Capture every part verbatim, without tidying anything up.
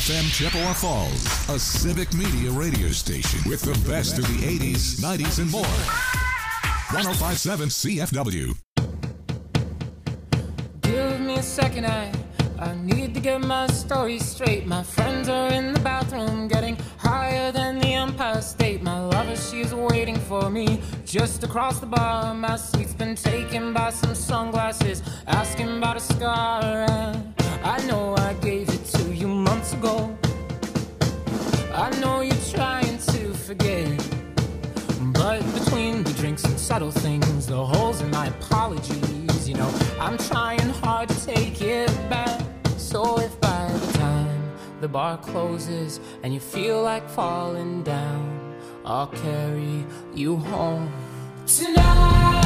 F M Chippewa Falls, a civic media radio station with the best of the eighties, nineties, and more. one oh five point seven C F W. Give me a second, I, I need to get my story straight. My friends are in the bathroom getting higher than the Empire State. My lover, she's waiting for me just across the bar. My seat's been taken by some sunglasses, asking about a scar. And I know I gave it to you months ago. I know you're trying to forget, but between the drinks and subtle things, the holes in my apologies, you know, I'm trying hard to take it back. So if by the time the bar closes and you feel like falling down, I'll carry you home tonight.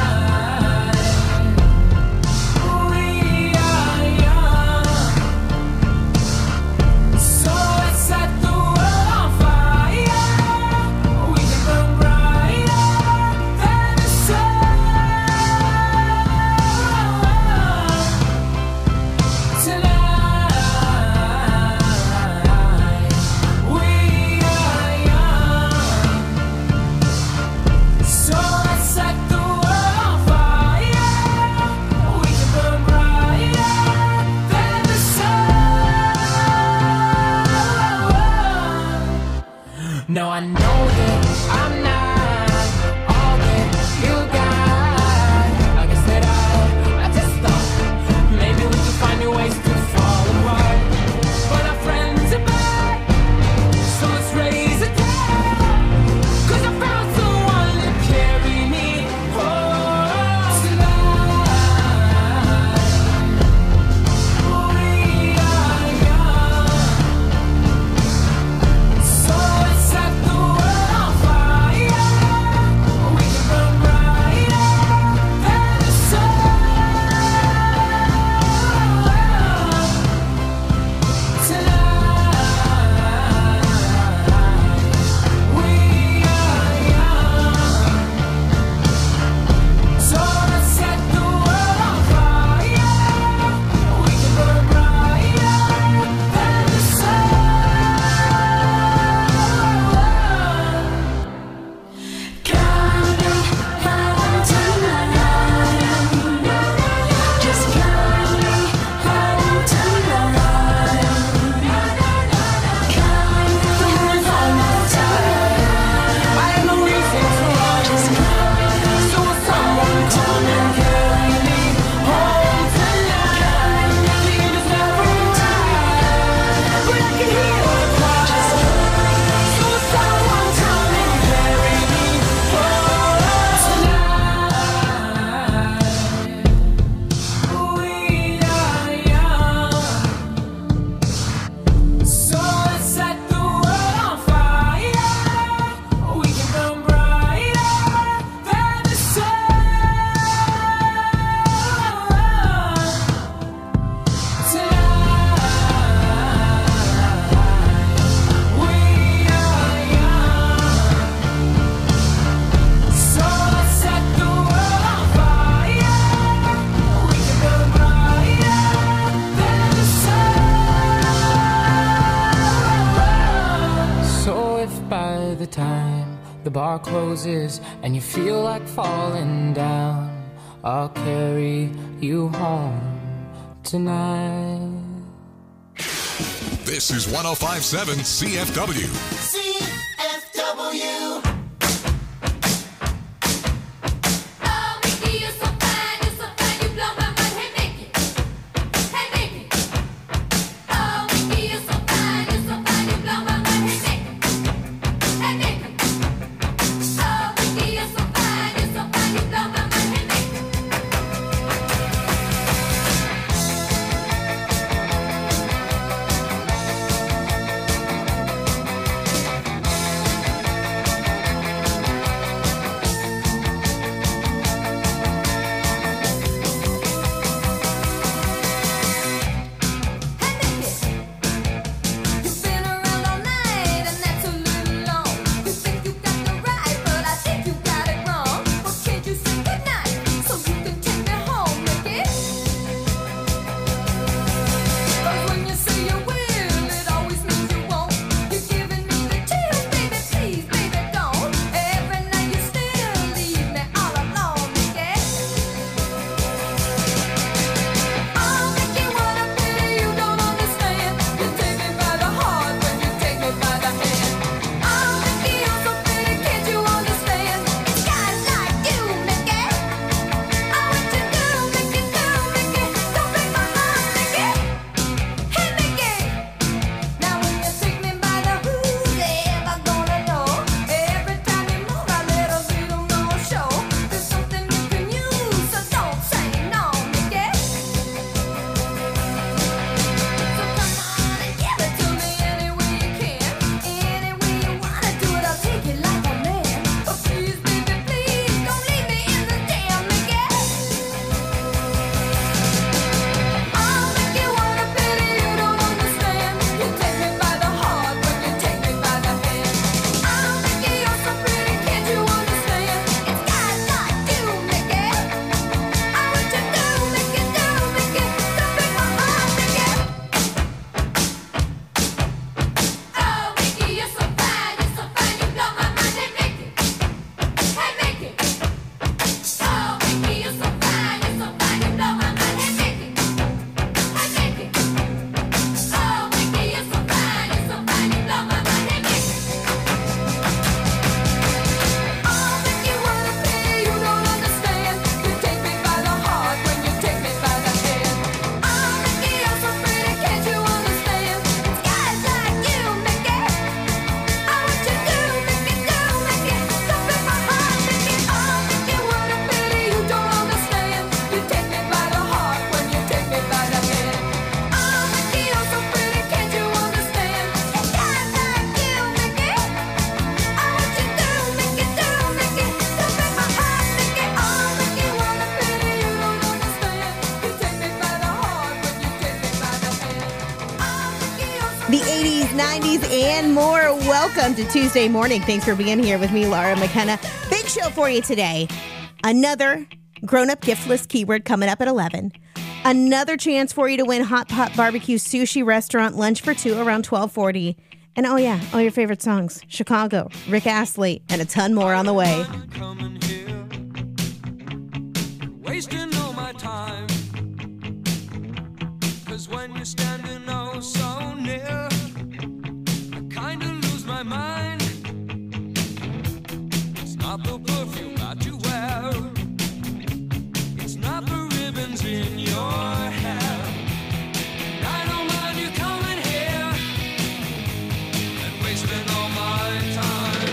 No, I know that I'm not all that you got. I guess that I, I just thought maybe we could find new ways to fall apart. But our friends are back, so let's raise a toast. Cause I found someone to carry me home tonight. We are young, so let's closes and you feel like falling down, I'll carry you home tonight. This is one oh five point seven C F W. C F W. nineties, and more. Welcome to Tuesday morning. Thanks for being here with me, Laura McKenna. Big show for you today. Another grown-up gift list keyword coming up at eleven. Another chance for you to win Hot Pot Barbecue Sushi Restaurant lunch for two around twelve forty. And oh yeah, all your favorite songs. Chicago, Rick Astley, and a ton more on the way. Wasting all my time, 'cause when you're standing oh so near, I kinda lose my mind. It's not the perfume that you wear, it's not the ribbons in your hair. I don't mind you coming here and wasting all my time.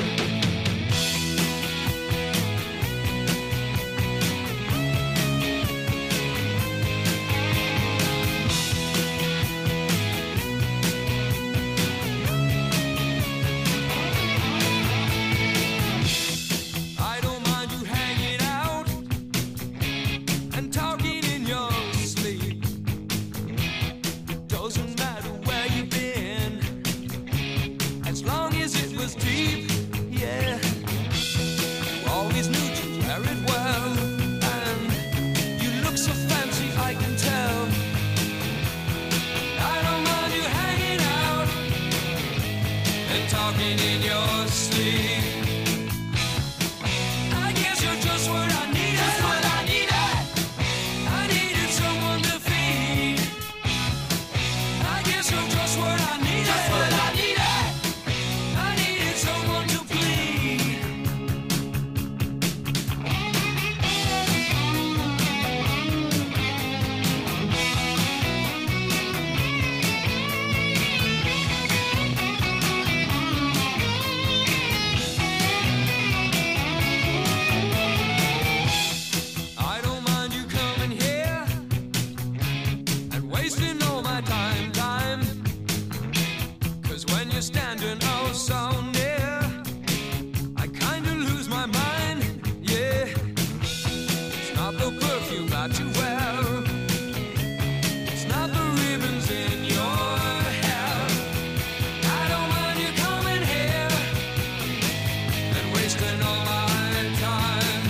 Talking in your sleep. I guess you're just what I needed. Just what I needed. I needed someone to feed. I guess you're just what I needed. Just what I needed. I needed someone to plead. Standing oh so near, I kinda lose my mind, yeah. It's not the perfume that you wear, it's not the ribbons in your hair. I don't mind you coming here and wasting all my time.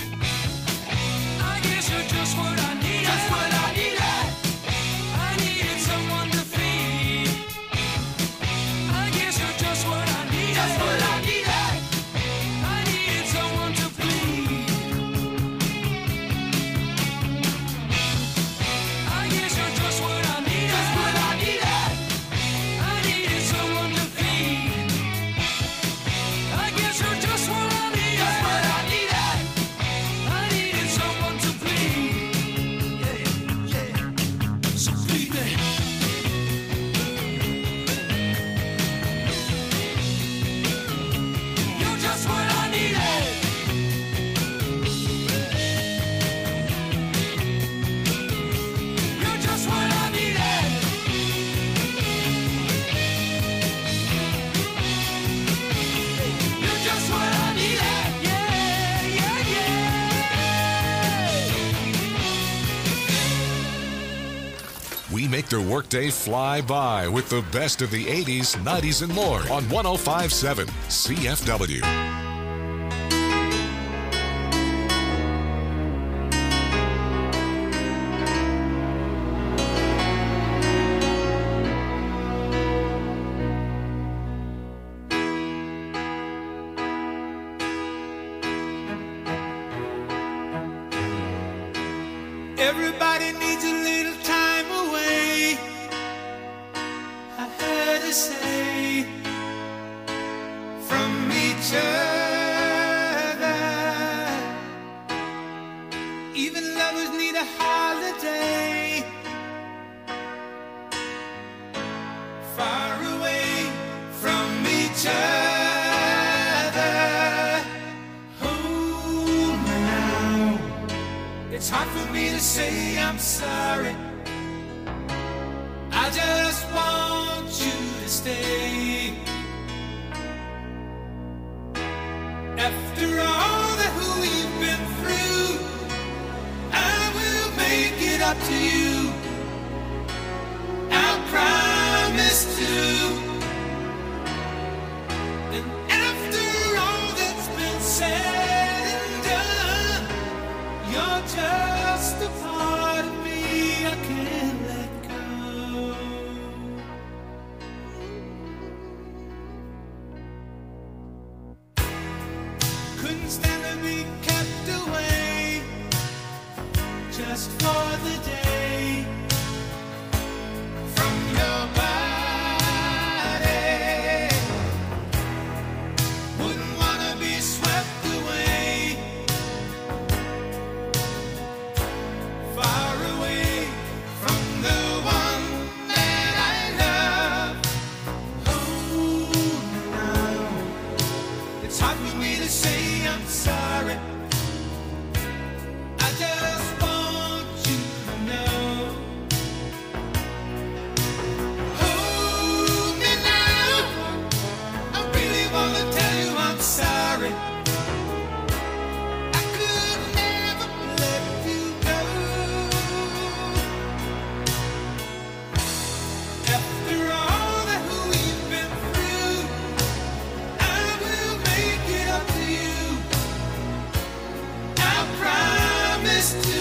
I guess you're just what I needed. Just what I needed. I needed someone to feed. I guess you're just what I needed. Just what I needed. I needed someone to plead. I guess you're just what I needed. Just what I needed. I needed someone to feed. I guess you're just what I needed. Just what I needed. I needed someone to plead. Yeah, yeah. So plead me. You're just what I needed. You're just what I needed. You're just what I needed. Yeah, yeah, yeah. We make their workday fly by with the best of the eighties, nineties, and more on one oh five point seven C F W. Everybody needs a little time away, I heard her say, from each other. Even lovers need a holiday, far away from each other. Hold me now. It's hard for me to say I'm sorry. I just want you to stay. After all that we've been through, I will make it up to you. I promise to. couldn't stand to be kept away just for the day from your body. Wouldn't wanna be swept away, far away from the one that I love. Oh, now it's hard for me to say I'm sorry. I just want you to know. Hold me now. I really wanna tell you I'm sorry. I could never let you go. After all that we've been through, I will make it up to you. I promise to.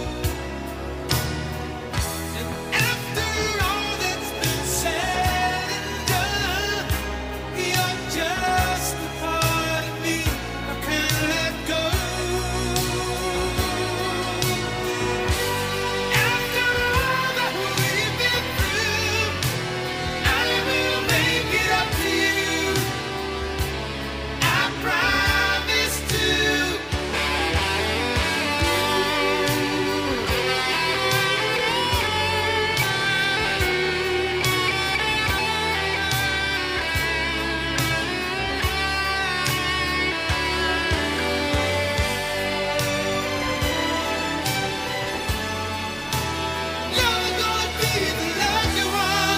And after all that's been said and done, you're just a part of me I can't let go. After all that we've been through, I will make it up to you. I promise to. You're gonna be the lucky one.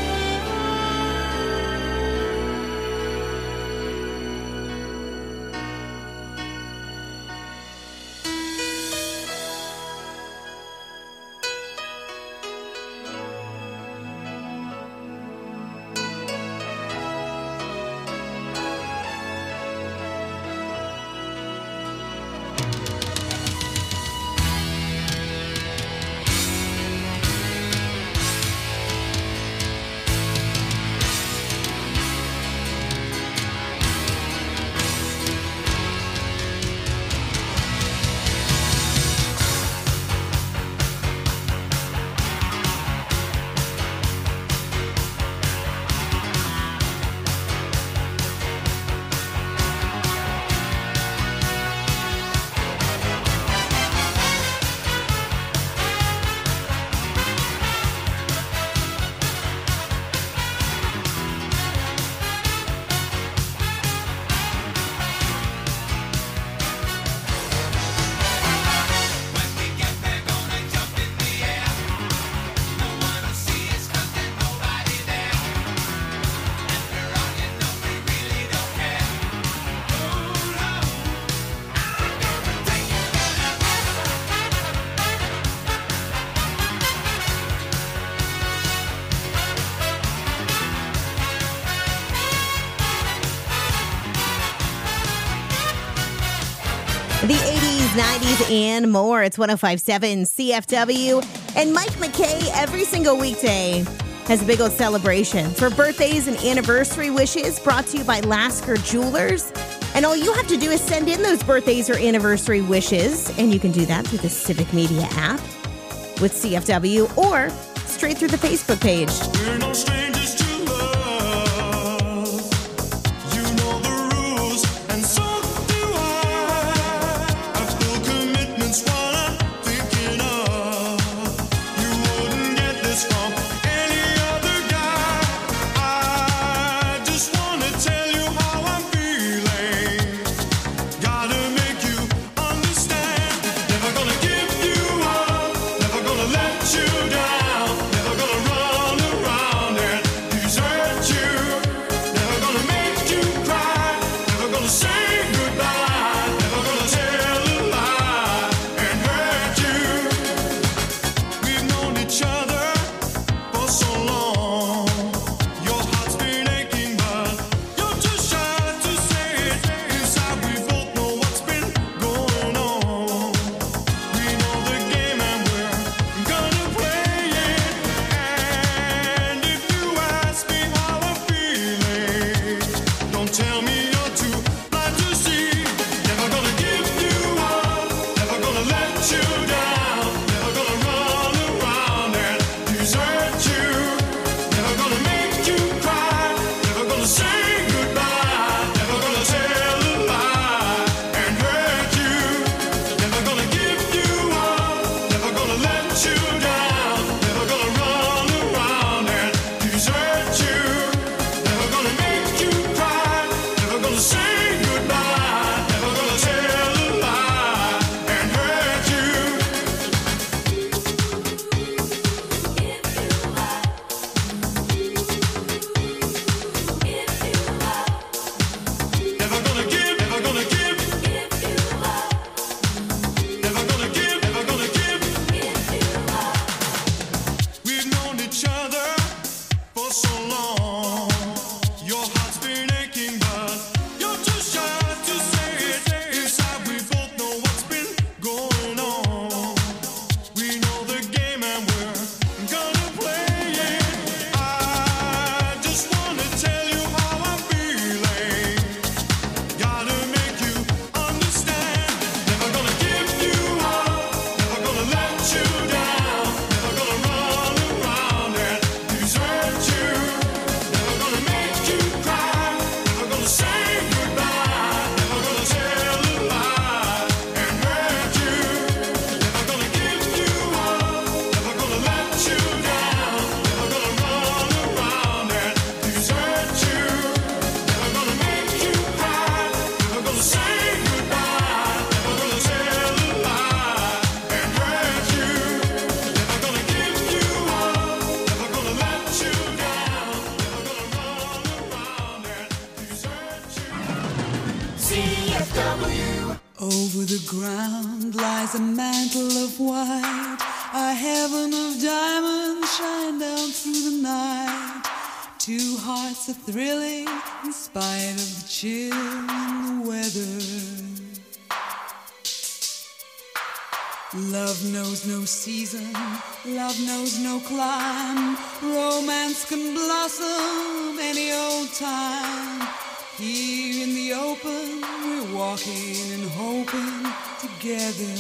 When we get there, gonna jump in the air. No one will see us 'cause there's nobody there. After all, you know we really don't care. Oh no, I'm gonna take you there. The eighties, nineties, and more. It's one oh five point seven C F W. And Mike McKay, every single weekday, has a big old celebration for birthdays and anniversary wishes brought to you by Lasker Jewelers. And all you have to do is send in those birthdays or anniversary wishes. And you can do that through the Civic Media app with C F W or straight through the Facebook page. We're no strangers to love. You know the rules, and so do I. I've still commitments while I'm thinking of. You wouldn't get this from any other guy. I just wanna tell you how I'm feeling. Gotta make you understand. Never gonna give you up. Never gonna let you down. Never gonna run around and W. Over the ground lies a mantle of white, a heaven of diamonds shine down through the night. Two hearts are thrilling in spite of the chill in the weather. Love knows no season, love knows no clime. Romance can blossom any old time. Here in the open, we're walking and hoping together.